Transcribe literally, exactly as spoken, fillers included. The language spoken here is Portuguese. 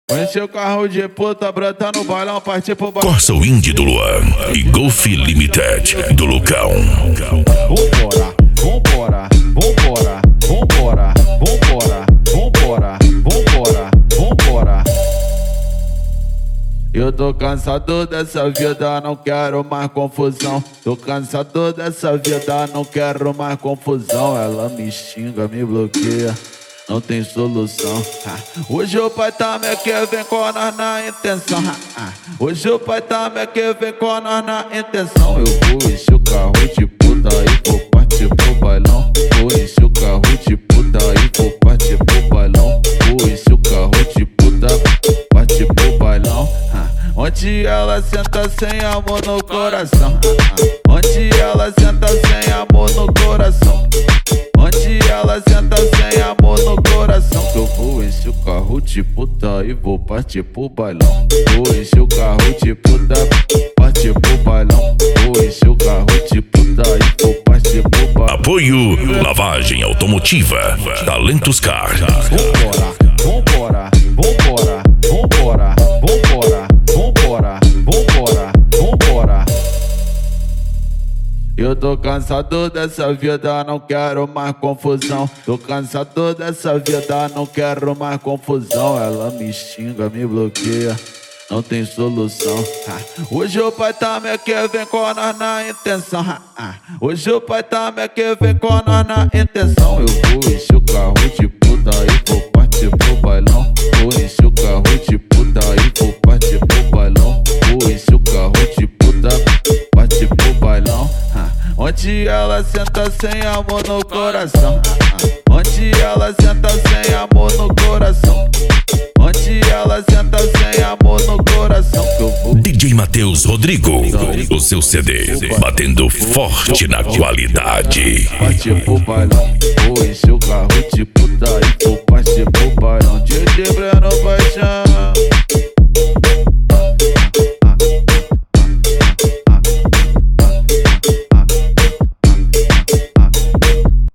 Enche o carro de puta, brota no bailão, partir pro bailão. Corsa Wind do Luan e Golf Limited do Lucão. Vambora, vambora, vambora, vambora, vambora, vambora, vambora, vambora. Eu tô cansado dessa vida, não quero mais confusão. Tô cansado dessa vida, não quero mais confusão. Ela me xinga, me bloqueia, não tem solução. Hoje o pai tá me quer, vem com nós na intenção. Hoje o pai tá me quer, vem com nós na intenção. Eu vou encher o carro de puta e vou partir pro bailão. Vou encher o carro de puta e vou partir pro bailão. Vou encher o carro de puta, partir pro bailão. Onde ela senta sem amor no coração. Onde ela senta sem amor no coração. Onde ela senta sem amor no coração. Que eu vou encher o carro de puta e vou partir pro bailão. Vou encher o carro de puta, partir pro bailão. Vou encher o carro de puta e vou partir pro bailão. Apoio Lavagem Automotiva Talentos Car. Vambora, vambora, vambora, vambora, vambora, vambora, vambora, vambora. Eu tô cansado dessa vida, não quero mais confusão. Tô cansado dessa vida, não quero mais confusão. Ela me xinga, me bloqueia, não tem solução. Hoje o pai tá me quer, vem com nós na intenção. Hoje o pai tá me quer, vem com nós na intenção. Eu vou encher o carro de puta e vou partir pro bailão. Vou encher o carro de puta e vou partir pro bailão. Vou encher o carro de puta, partir pro bailão. Onde ela senta sem amor no coração. Onde ela senta sem amor no coração. Onde ela senta sem amor no coração. Que eu vou... D J Matheus Rodrigo, o seu C D batendo forte na qualidade. Partir pro bailão, vou encher o carro de puta